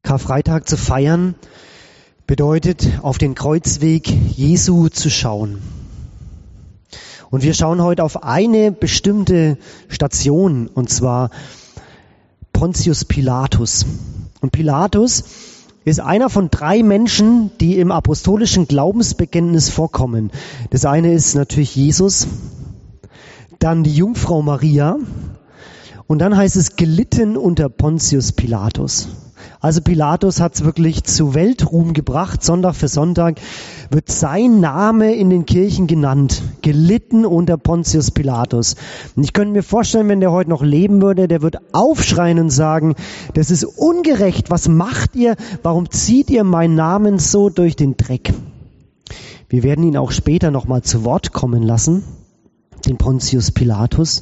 Karfreitag zu feiern bedeutet, auf den Kreuzweg Jesu zu schauen. Und wir schauen heute auf eine bestimmte Station, und zwar Pontius Pilatus. Und Pilatus ist einer von 3 Menschen, die im apostolischen Glaubensbekenntnis vorkommen. Das eine ist natürlich Jesus, dann die Jungfrau Maria und dann heißt es gelitten unter Pontius Pilatus. Also Pilatus hat es wirklich zu Weltruhm gebracht. Sonntag für Sonntag wird sein Name in den Kirchen genannt. Gelitten unter Pontius Pilatus. Und ich könnte mir vorstellen, wenn der heute noch leben würde, der wird aufschreien und sagen, das ist ungerecht. Was macht ihr? Warum zieht ihr meinen Namen so durch den Dreck? Wir werden ihn auch später nochmal zu Wort kommen lassen, den Pontius Pilatus.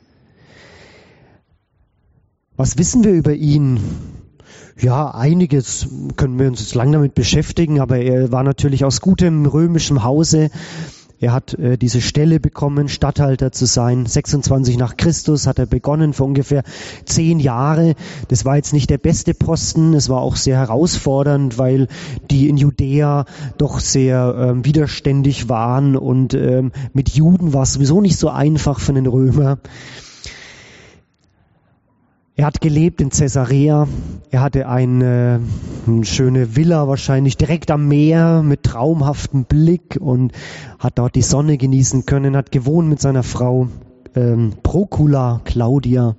Was wissen wir über ihn? Ja, einiges können wir uns jetzt lang damit beschäftigen, aber er war natürlich aus gutem römischem Hause. Er hat diese Stelle bekommen, Statthalter zu sein. 26 nach Christus hat er begonnen, für ungefähr 10 Jahre. Das war jetzt nicht der beste Posten, es war auch sehr herausfordernd, weil die in Judäa doch sehr widerständig waren und mit Juden war es sowieso nicht so einfach für einen Römer. Er hat gelebt in Caesarea. Er hatte eine schöne Villa wahrscheinlich direkt am Meer mit traumhaftem Blick und hat dort die Sonne genießen können, hat gewohnt mit seiner Frau Procula Claudia.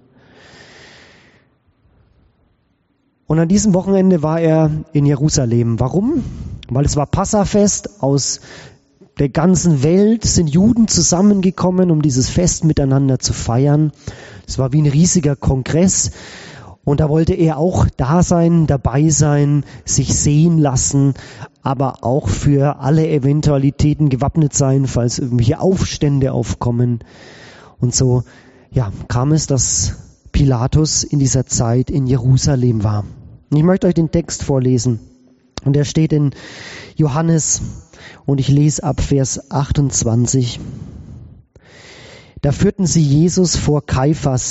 Und an diesem Wochenende war er in Jerusalem. Warum? Weil es war Passafest. Aus der ganzen Welt sind Juden zusammengekommen, um dieses Fest miteinander zu feiern. Es war wie ein riesiger Kongress und da wollte er auch da sein, dabei sein, sich sehen lassen, aber auch für alle Eventualitäten gewappnet sein, falls irgendwelche Aufstände aufkommen. Und so kam es, dass Pilatus in dieser Zeit in Jerusalem war. Und ich möchte euch den Text vorlesen und der steht in Johannes und ich lese ab Vers 28. Da führten sie Jesus von Kaiphas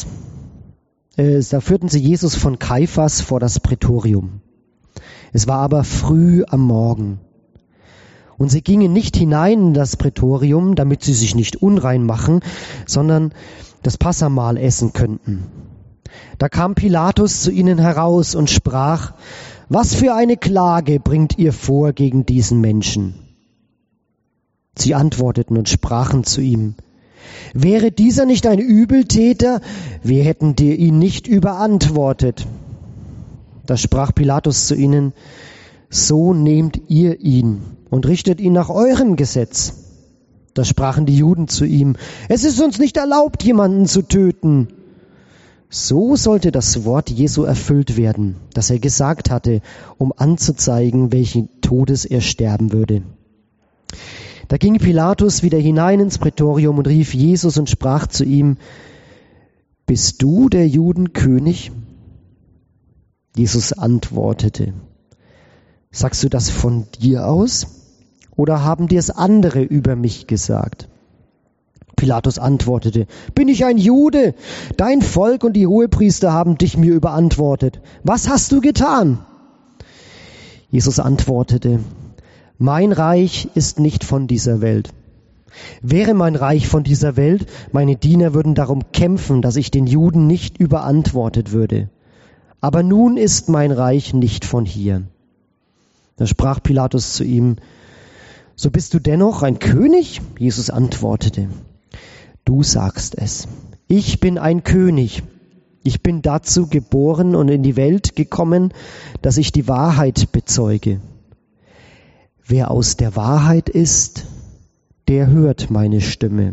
vor das Prätorium. Es war aber früh am Morgen. Und sie gingen nicht hinein in das Prätorium, damit sie sich nicht unrein machen, sondern das Passahmahl essen könnten. Da kam Pilatus zu ihnen heraus und sprach: Was für eine Klage bringt ihr vor gegen diesen Menschen? Sie antworteten und sprachen zu ihm: Wäre dieser nicht ein Übeltäter, wir hätten dir ihn nicht überantwortet. Da sprach Pilatus zu ihnen: So nehmt ihr ihn und richtet ihn nach eurem Gesetz. Da sprachen die Juden zu ihm: Es ist uns nicht erlaubt, jemanden zu töten. So sollte das Wort Jesu erfüllt werden, das er gesagt hatte, um anzuzeigen, welchen Todes er sterben würde. Da ging Pilatus wieder hinein ins Prätorium und rief Jesus und sprach zu ihm: Bist du der Juden König? Jesus antwortete: Sagst du das von dir aus? Oder haben dir es andere über mich gesagt? Pilatus antwortete: Bin ich ein Jude? Dein Volk und die Hohepriester haben dich mir überantwortet. Was hast du getan? Jesus antwortete: Mein Reich ist nicht von dieser Welt. Wäre mein Reich von dieser Welt, meine Diener würden darum kämpfen, dass ich den Juden nicht überantwortet würde. Aber nun ist mein Reich nicht von hier. Da sprach Pilatus zu ihm: So bist du dennoch ein König? Jesus antwortete: Du sagst es. Ich bin ein König. Ich bin dazu geboren und in die Welt gekommen, dass ich die Wahrheit bezeuge. Wer aus der Wahrheit ist, der hört meine Stimme.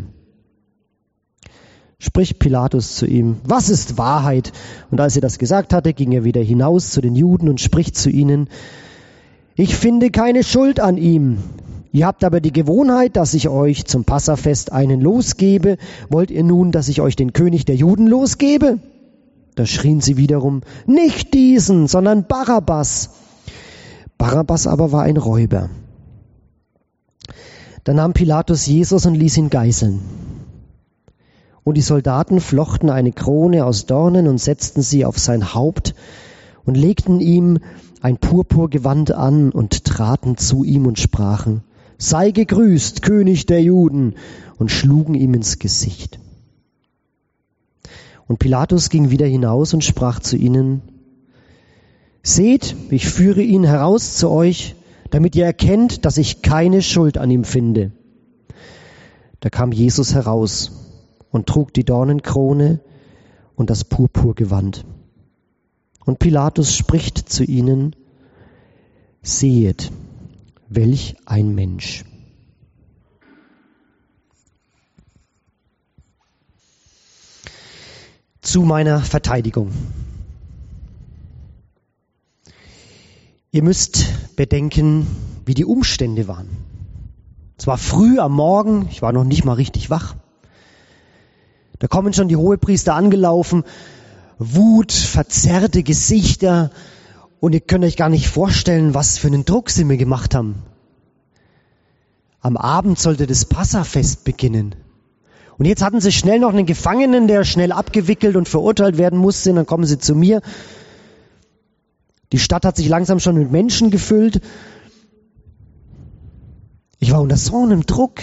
Spricht Pilatus zu ihm: Was ist Wahrheit? Und als er das gesagt hatte, ging er wieder hinaus zu den Juden und spricht zu ihnen: Ich finde keine Schuld an ihm. Ihr habt aber die Gewohnheit, dass ich euch zum Passafest einen losgebe. Wollt ihr nun, dass ich euch den König der Juden losgebe? Da schrien sie wiederum: Nicht diesen, sondern Barabbas. Barabbas aber war ein Räuber. Da nahm Pilatus Jesus und ließ ihn geißeln. Und die Soldaten flochten eine Krone aus Dornen und setzten sie auf sein Haupt und legten ihm ein Purpurgewand an und traten zu ihm und sprachen: Sei gegrüßt, König der Juden, und schlugen ihm ins Gesicht. Und Pilatus ging wieder hinaus und sprach zu ihnen: Seht, ich führe ihn heraus zu euch, damit ihr erkennt, dass ich keine Schuld an ihm finde. Da kam Jesus heraus und trug die Dornenkrone und das Purpurgewand. Und Pilatus spricht zu ihnen: Sehet, welch ein Mensch. Zu meiner Verteidigung. Ihr müsst bedenken, wie die Umstände waren. Es war früh am Morgen, ich war noch nicht mal richtig wach. Da kommen schon die Hohepriester angelaufen, Wut, verzerrte Gesichter, und ihr könnt euch gar nicht vorstellen, was für einen Druck sie mir gemacht haben. Am Abend sollte das Passafest beginnen. Und jetzt hatten sie schnell noch einen Gefangenen, der schnell abgewickelt und verurteilt werden musste, und dann kommen sie zu mir. Die Stadt hat sich langsam schon mit Menschen gefüllt. Ich war unter so einem Druck.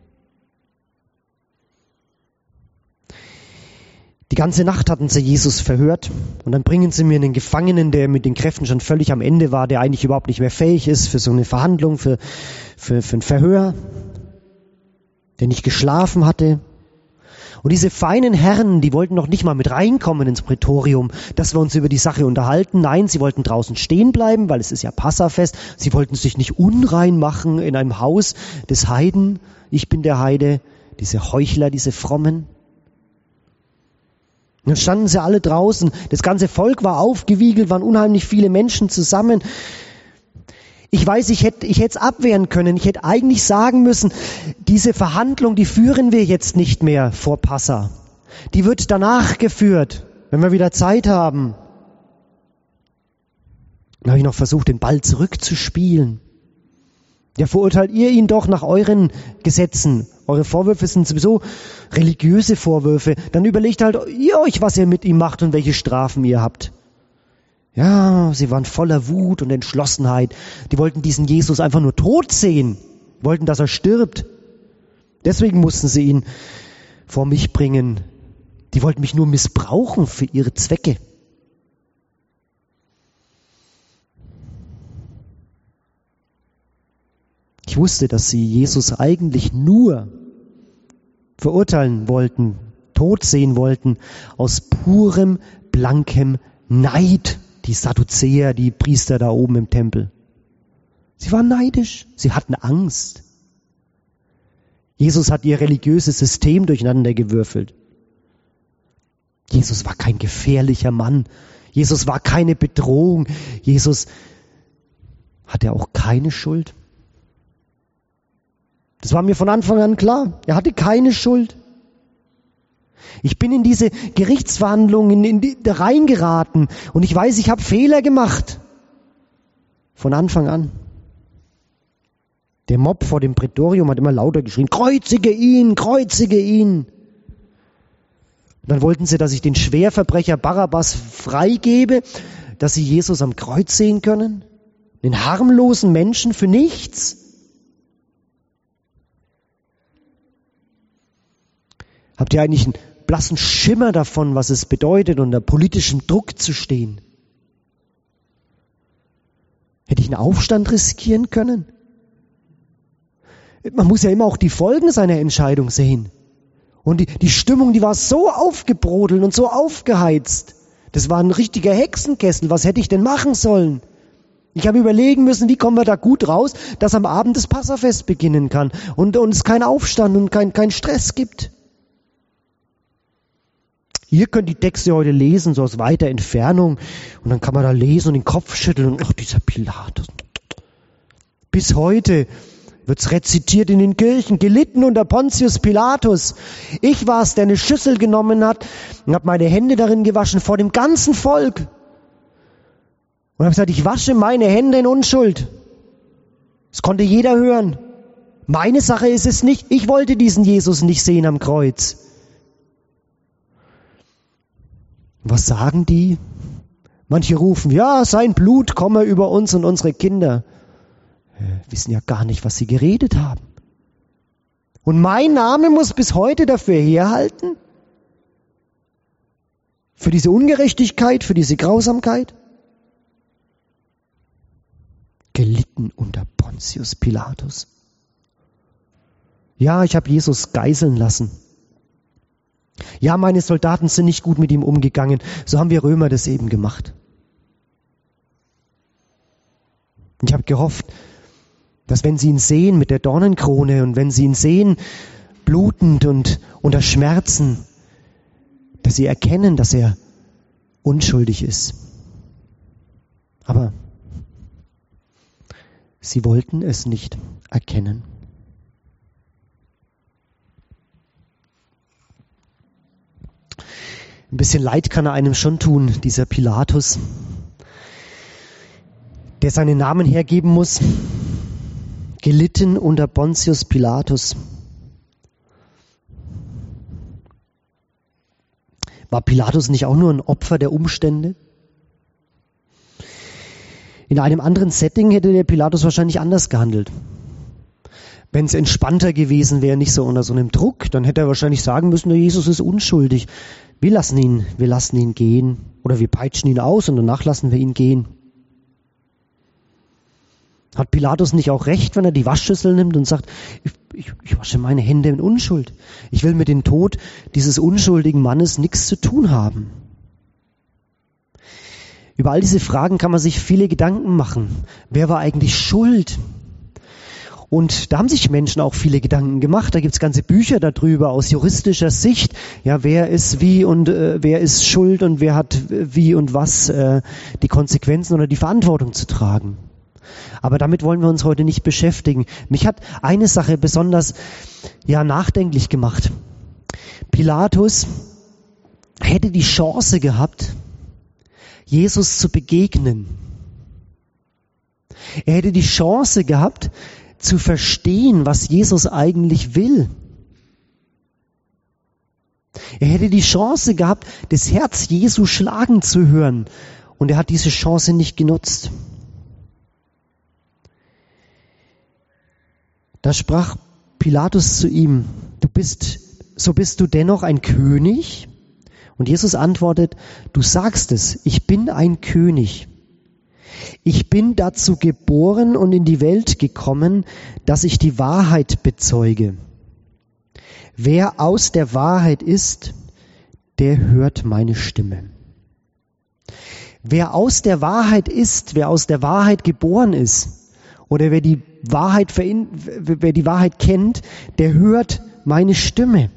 Die ganze Nacht hatten sie Jesus verhört, und dann bringen sie mir einen Gefangenen, der mit den Kräften schon völlig am Ende war, der eigentlich überhaupt nicht mehr fähig ist für so eine Verhandlung, für ein Verhör, der nicht geschlafen hatte. Und diese feinen Herren, die wollten noch nicht mal mit reinkommen ins Prätorium, dass wir uns über die Sache unterhalten. Nein, sie wollten draußen stehen bleiben, weil es ist ja Passafest. Sie wollten sich nicht unrein machen in einem Haus des Heiden. Ich bin der Heide, diese Heuchler, diese Frommen. Und dann standen sie alle draußen. Das ganze Volk war aufgewiegelt, waren unheimlich viele Menschen zusammen. Ich weiß, ich hätte es abwehren können. Ich hätte eigentlich sagen müssen, diese Verhandlung, die führen wir jetzt nicht mehr vor Passa. Die wird danach geführt, wenn wir wieder Zeit haben. Dann habe ich noch versucht, den Ball zurückzuspielen. Ja, verurteilt ihr ihn doch nach euren Gesetzen. Eure Vorwürfe sind sowieso religiöse Vorwürfe. Dann überlegt halt ihr euch, was ihr mit ihm macht und welche Strafen ihr habt. Ja, sie waren voller Wut und Entschlossenheit. Die wollten diesen Jesus einfach nur tot sehen, wollten, dass er stirbt. Deswegen mussten sie ihn vor mich bringen. Die wollten mich nur missbrauchen für ihre Zwecke. Ich wusste, dass sie Jesus eigentlich nur verurteilen wollten, tot sehen wollten, aus purem, blankem Neid. Die Sadduzäer, die Priester da oben im Tempel. Sie waren neidisch, sie hatten Angst. Jesus hat ihr religiöses System durcheinander gewürfelt. Jesus war kein gefährlicher Mann. Jesus war keine Bedrohung. Jesus hatte auch keine Schuld. Das war mir von Anfang an klar. Er hatte keine Schuld. Ich bin in diese Gerichtsverhandlungen reingeraten, und ich weiß, ich habe Fehler gemacht. Von Anfang an. Der Mob vor dem Prätorium hat immer lauter geschrien: Kreuzige ihn, kreuzige ihn. Und dann wollten sie, dass ich den Schwerverbrecher Barabbas freigebe, dass sie Jesus am Kreuz sehen können. Den harmlosen Menschen für nichts. Habt ihr eigentlich einen blassen Schimmer davon, was es bedeutet, unter politischem Druck zu stehen? Hätte ich einen Aufstand riskieren können? Man muss ja immer auch die Folgen seiner Entscheidung sehen. Und die Stimmung, die war so aufgebrodelt und so aufgeheizt. Das war ein richtiger Hexenkessel. Was hätte ich denn machen sollen? Ich habe überlegen müssen, wie kommen wir da gut raus, dass am Abend das Passafest beginnen kann und es keinen Aufstand und keinen Stress gibt. Ihr könnt die Texte heute lesen, so aus weiter Entfernung. Und dann kann man da lesen und den Kopf schütteln. Und ach, dieser Pilatus. Bis heute wird's rezitiert in den Kirchen. Gelitten unter Pontius Pilatus. Ich war es, der eine Schüssel genommen hat und habe meine Hände darin gewaschen vor dem ganzen Volk. Und habe gesagt, ich wasche meine Hände in Unschuld. Das konnte jeder hören. Meine Sache ist es nicht. Ich wollte diesen Jesus nicht sehen am Kreuz. Was sagen die? Manche rufen, ja, sein Blut komme über uns und unsere Kinder. Wissen ja gar nicht, was sie geredet haben. Und mein Name muss bis heute dafür herhalten? Für diese Ungerechtigkeit, für diese Grausamkeit? Gelitten unter Pontius Pilatus. Ja, ich habe Jesus geißeln lassen. Ja, meine Soldaten sind nicht gut mit ihm umgegangen. So haben wir Römer das eben gemacht. Ich habe gehofft, dass wenn sie ihn sehen mit der Dornenkrone und wenn sie ihn sehen blutend und unter Schmerzen, dass sie erkennen, dass er unschuldig ist. Aber sie wollten es nicht erkennen. Ein bisschen Leid kann er einem schon tun, dieser Pilatus, der seinen Namen hergeben muss. Gelitten unter Pontius Pilatus. War Pilatus nicht auch nur ein Opfer der Umstände? In einem anderen Setting hätte der Pilatus wahrscheinlich anders gehandelt. Wenn es entspannter gewesen wäre, nicht so unter so einem Druck, dann hätte er wahrscheinlich sagen müssen, Jesus ist unschuldig. Wir lassen ihn gehen. Oder wir peitschen ihn aus und danach lassen wir ihn gehen. Hat Pilatus nicht auch recht, wenn er die Waschschüssel nimmt und sagt, ich wasche meine Hände in Unschuld. Ich will mit dem Tod dieses unschuldigen Mannes nichts zu tun haben. Über all diese Fragen kann man sich viele Gedanken machen. Wer war eigentlich schuld? Und da haben sich Menschen auch viele Gedanken gemacht. Da gibt es ganze Bücher darüber aus juristischer Sicht. Ja, wer ist wie und wer ist schuld und wer hat wie und was die Konsequenzen oder die Verantwortung zu tragen. Aber damit wollen wir uns heute nicht beschäftigen. Mich hat eine Sache besonders nachdenklich gemacht. Pilatus hätte die Chance gehabt, Jesus zu begegnen. Er hätte die Chance gehabt, zu verstehen, was Jesus eigentlich will. Er hätte die Chance gehabt, das Herz Jesu schlagen zu hören. Und er hat diese Chance nicht genutzt. Da sprach Pilatus zu ihm, so bist du dennoch ein König? Und Jesus antwortet, du sagst es, ich bin ein König. Ich bin dazu geboren und in die Welt gekommen, dass ich die Wahrheit bezeuge. Wer aus der Wahrheit ist, der hört meine Stimme. Wer aus der Wahrheit ist, wer aus der Wahrheit geboren ist, oder wer die Wahrheit kennt, der hört meine Stimme.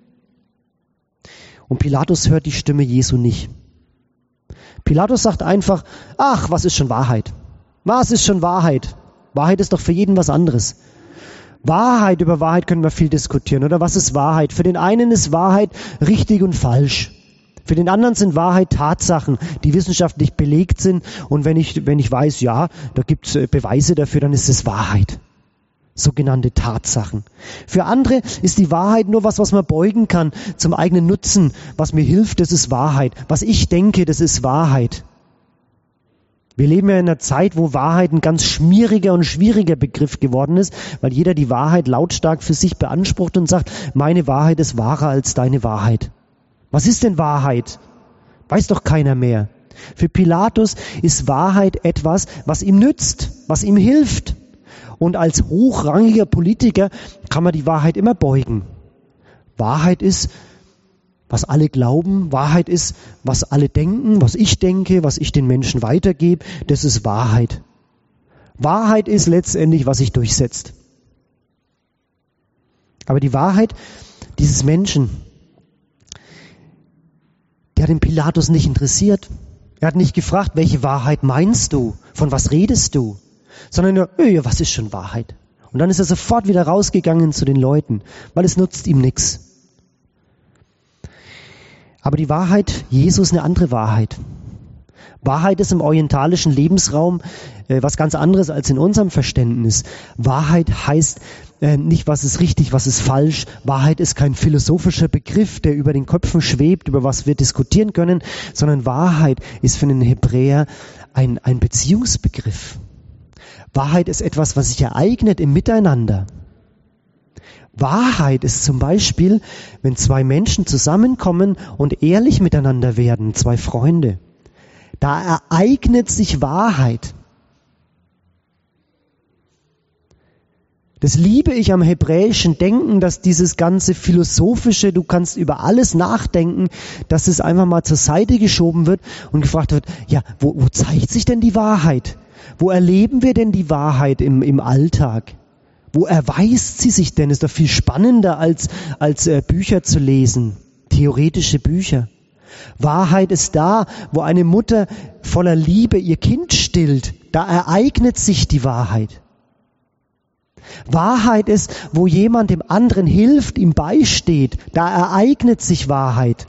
Und Pilatus hört die Stimme Jesu nicht. Pilatus sagt einfach, ach, was ist schon Wahrheit? Was ist schon Wahrheit? Wahrheit ist doch für jeden was anderes. Über Wahrheit können wir viel diskutieren. Oder was ist Wahrheit? Für den einen ist Wahrheit richtig und falsch. Für den anderen sind Wahrheit Tatsachen, die wissenschaftlich belegt sind. Und wenn ich weiß, ja, da gibt es Beweise dafür, dann ist es Wahrheit. Sogenannte Tatsachen. Für andere ist die Wahrheit nur was man beugen kann zum eigenen Nutzen. Was mir hilft, das ist Wahrheit. Was ich denke, das ist Wahrheit. Wir leben ja in einer Zeit, wo Wahrheit ein ganz schmieriger und schwieriger Begriff geworden ist, weil jeder die Wahrheit lautstark für sich beansprucht und sagt, meine Wahrheit ist wahrer als deine Wahrheit. Was ist denn Wahrheit? Weiß doch keiner mehr. Für Pilatus ist Wahrheit etwas, was ihm nützt, was ihm hilft. Und als hochrangiger Politiker kann man die Wahrheit immer beugen. Wahrheit ist, was alle glauben. Wahrheit ist, was alle denken, was ich denke, was ich den Menschen weitergebe. Das ist Wahrheit. Wahrheit ist letztendlich, was sich durchsetzt. Aber die Wahrheit dieses Menschen, die hat den Pilatus nicht interessiert. Er hat nicht gefragt, welche Wahrheit meinst du? Von was redest du? Sondern nur, was ist schon Wahrheit? Und dann ist er sofort wieder rausgegangen zu den Leuten, weil es nutzt ihm nichts. Aber die Wahrheit, Jesus, eine andere Wahrheit. Wahrheit ist im orientalischen Lebensraum was ganz anderes als in unserem Verständnis. Wahrheit heißt nicht, was ist richtig, was ist falsch. Wahrheit ist kein philosophischer Begriff, der über den Köpfen schwebt, über was wir diskutieren können, sondern Wahrheit ist für den Hebräer ein Beziehungsbegriff. Wahrheit ist etwas, was sich ereignet im Miteinander. Wahrheit ist zum Beispiel, wenn zwei Menschen zusammenkommen und ehrlich miteinander werden, zwei Freunde. Da ereignet sich Wahrheit. Das liebe ich am hebräischen Denken, dass dieses ganze philosophische, du kannst über alles nachdenken, dass es einfach mal zur Seite geschoben wird und gefragt wird, ja, wo zeigt sich denn die Wahrheit? Wo erleben wir denn die Wahrheit im Alltag? Wo erweist sie sich denn? Ist doch viel spannender als Bücher zu lesen, theoretische Bücher. Wahrheit ist da, wo eine Mutter voller Liebe ihr Kind stillt. Da ereignet sich die Wahrheit. Wahrheit ist, wo jemand dem anderen hilft, ihm beisteht. Da ereignet sich Wahrheit.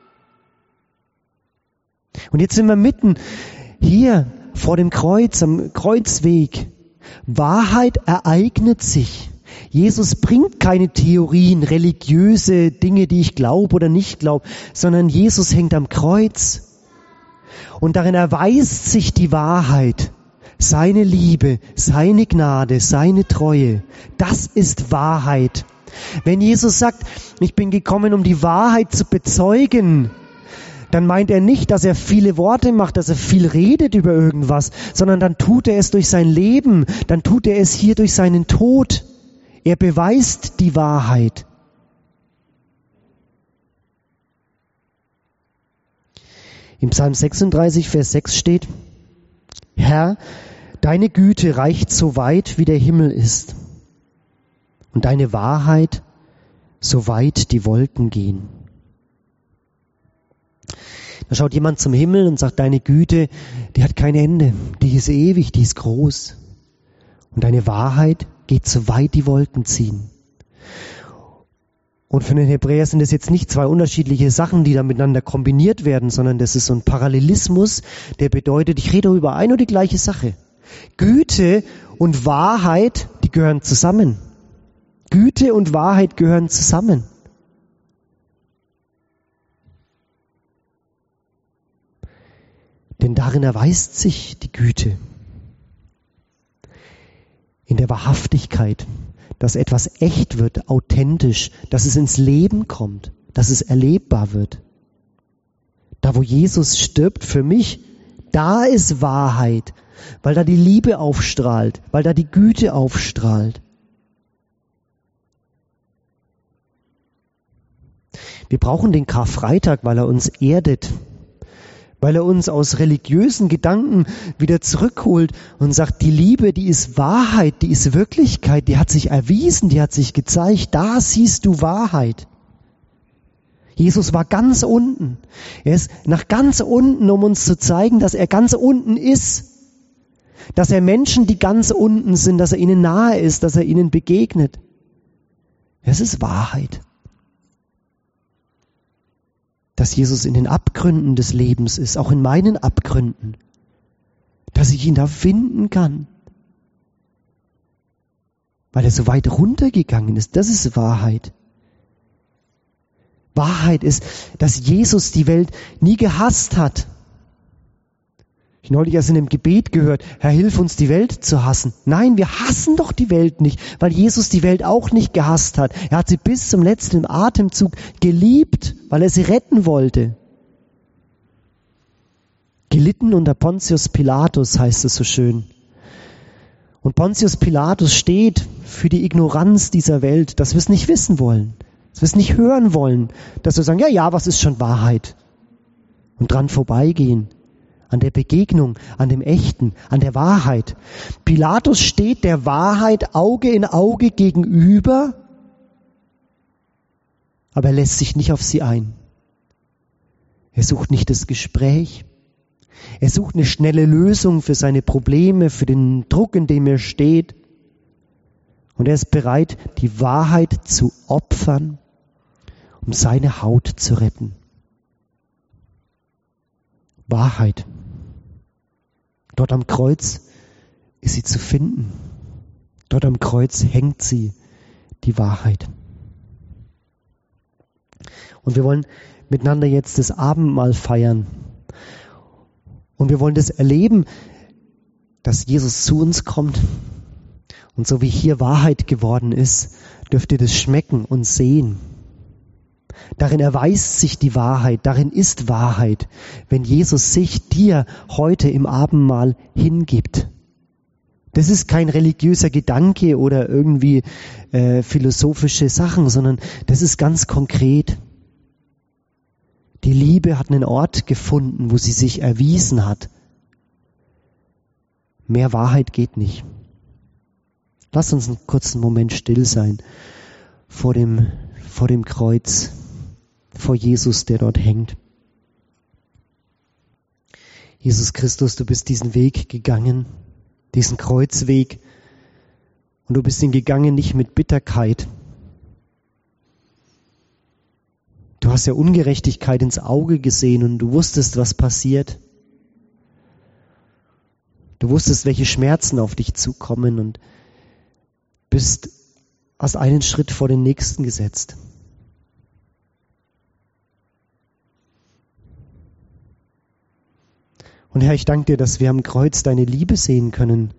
Und jetzt sind wir mitten hier vor dem Kreuz, am Kreuzweg. Wahrheit ereignet sich. Jesus bringt keine Theorien, religiöse Dinge, die ich glaube oder nicht glaube, sondern Jesus hängt am Kreuz. Und darin erweist sich die Wahrheit. Seine Liebe, seine Gnade, seine Treue. Das ist Wahrheit. Wenn Jesus sagt, ich bin gekommen, um die Wahrheit zu bezeugen, dann meint er nicht, dass er viele Worte macht, dass er viel redet über irgendwas, sondern dann tut er es durch sein Leben, dann tut er es hier durch seinen Tod. Er beweist die Wahrheit. Im Psalm 36, Vers 6 steht, Herr, deine Güte reicht so weit, wie der Himmel ist, und deine Wahrheit, so weit die Wolken gehen. Da schaut jemand zum Himmel und sagt, deine Güte, die hat kein Ende, die ist ewig, die ist groß. Und deine Wahrheit geht so weit die Wolken ziehen. Und für den Hebräer sind das jetzt nicht zwei unterschiedliche Sachen, die da miteinander kombiniert werden, sondern das ist so ein Parallelismus, der bedeutet, ich rede über eine und die gleiche Sache. Güte und Wahrheit, die gehören zusammen. Güte und Wahrheit gehören zusammen. Denn darin erweist sich die Güte. In der Wahrhaftigkeit, dass etwas echt wird, authentisch, dass es ins Leben kommt, dass es erlebbar wird. Da, wo Jesus stirbt für mich, da ist Wahrheit, weil da die Liebe aufstrahlt, weil da die Güte aufstrahlt. Wir brauchen den Karfreitag, weil er uns erdet, weil er uns aus religiösen Gedanken wieder zurückholt und sagt, die Liebe, die ist Wahrheit, die ist Wirklichkeit, die hat sich erwiesen, die hat sich gezeigt, da siehst du Wahrheit. Jesus war ganz unten. Er ist nach ganz unten, um uns zu zeigen, dass er ganz unten ist. Dass er Menschen, die ganz unten sind, dass er ihnen nahe ist, dass er ihnen begegnet. Es ist Wahrheit. Dass Jesus in den Abgründen des Lebens ist, auch in meinen Abgründen. Dass ich ihn da finden kann. Weil er so weit runtergegangen ist. Das ist Wahrheit. Wahrheit ist, dass Jesus die Welt nie gehasst hat. Ich habe neulich erst in einem Gebet gehört, Herr, hilf uns, die Welt zu hassen. Nein, wir hassen doch die Welt nicht, weil Jesus die Welt auch nicht gehasst hat. Er hat sie bis zum letzten Atemzug geliebt, weil er sie retten wollte. Gelitten unter Pontius Pilatus, heißt es so schön. Und Pontius Pilatus steht für die Ignoranz dieser Welt, dass wir es nicht wissen wollen, dass wir es nicht hören wollen, dass wir sagen, ja, was ist schon Wahrheit? Und dran vorbeigehen. An der Begegnung, an dem Echten, an der Wahrheit. Pilatus steht der Wahrheit Auge in Auge gegenüber, aber er lässt sich nicht auf sie ein. Er sucht nicht das Gespräch. Er sucht eine schnelle Lösung für seine Probleme, für den Druck, in dem er steht. Und er ist bereit, die Wahrheit zu opfern, um seine Haut zu retten. Wahrheit. Dort am Kreuz ist sie zu finden. Dort am Kreuz hängt sie, die Wahrheit. Und wir wollen miteinander jetzt das Abendmahl feiern. Und wir wollen das erleben, dass Jesus zu uns kommt. Und so wie hier Wahrheit geworden ist, dürft ihr das schmecken und sehen. Darin erweist sich die Wahrheit, darin ist Wahrheit, wenn Jesus sich dir heute im Abendmahl hingibt. Das ist kein religiöser Gedanke oder irgendwie philosophische Sachen, sondern das ist ganz konkret. Die Liebe hat einen Ort gefunden, wo sie sich erwiesen hat. Mehr Wahrheit geht nicht. Lass uns einen kurzen Moment still sein vor dem Kreuz, vor Jesus, der dort hängt. Jesus Christus, du bist diesen Weg gegangen, diesen Kreuzweg, und du bist ihn gegangen nicht mit Bitterkeit. Du hast ja Ungerechtigkeit ins Auge gesehen und du wusstest, was passiert. Du wusstest, welche Schmerzen auf dich zukommen und hast einen Schritt vor den nächsten gesetzt. Und Herr, ich danke dir, dass wir am Kreuz deine Liebe sehen können,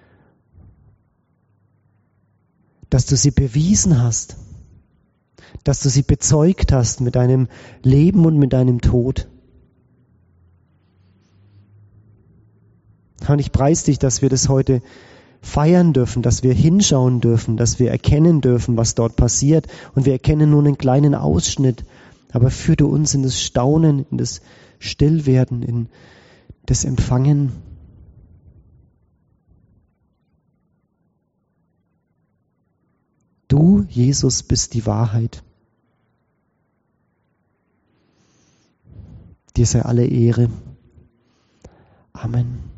dass du sie bewiesen hast, dass du sie bezeugt hast mit deinem Leben und mit deinem Tod. Und ich preise dich, dass wir das heute feiern dürfen, dass wir hinschauen dürfen, dass wir erkennen dürfen, was dort passiert. Und wir erkennen nur einen kleinen Ausschnitt, aber führ du uns in das Staunen, in das Stillwerden, in das Empfangen. Du, Jesus, bist die Wahrheit. Dir sei alle Ehre. Amen.